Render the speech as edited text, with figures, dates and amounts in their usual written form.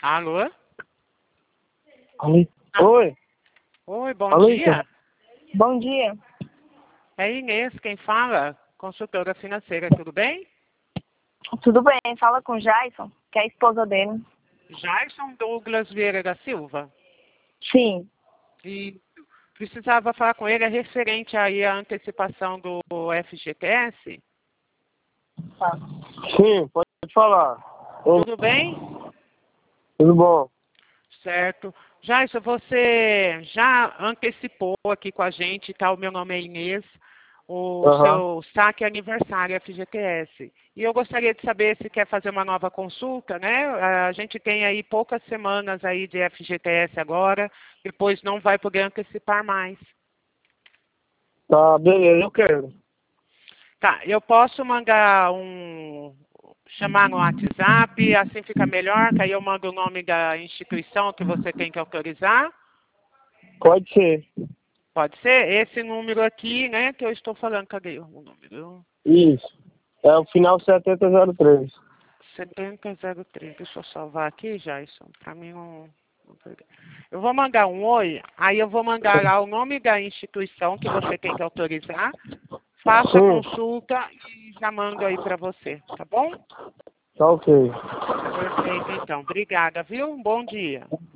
Alô? Oi. Oi. Oi, bom Alô, dia. Bom dia. É Inês quem fala, consultora financeira, tudo bem? Tudo bem? Fala com o Jason, que é a esposa dele. Jason Douglas Vieira da Silva. Sim. E precisava falar com ele referente aí à antecipação do FGTS. Tá. Sim, pode falar. Tudo bem? Tudo bom? Certo. Jason, você já antecipou aqui com a gente, tá? O meu nome é Inês, o seu saque aniversário FGTS. E eu gostaria de saber se quer fazer uma nova consulta, né? A gente tem aí poucas semanas aí de FGTS agora, depois não vai poder antecipar mais. Tá, beleza, eu quero. Tá, eu posso mandar chamar no WhatsApp, assim fica melhor, que aí eu mando o nome da instituição que você tem que autorizar. Pode ser. Pode ser? Esse número aqui, né, que eu estou falando. Cadê o número? Isso. É o final 7003. 7003. Deixa eu salvar aqui, Jason. Para mim não perder. Eu vou mandar um oi, aí eu vou mandar lá o nome da instituição que você tem que autorizar. Faça a Sim. consulta e já mando aí para você, tá bom? Tá ok. Perfeito, então. Obrigada, viu? Um bom dia.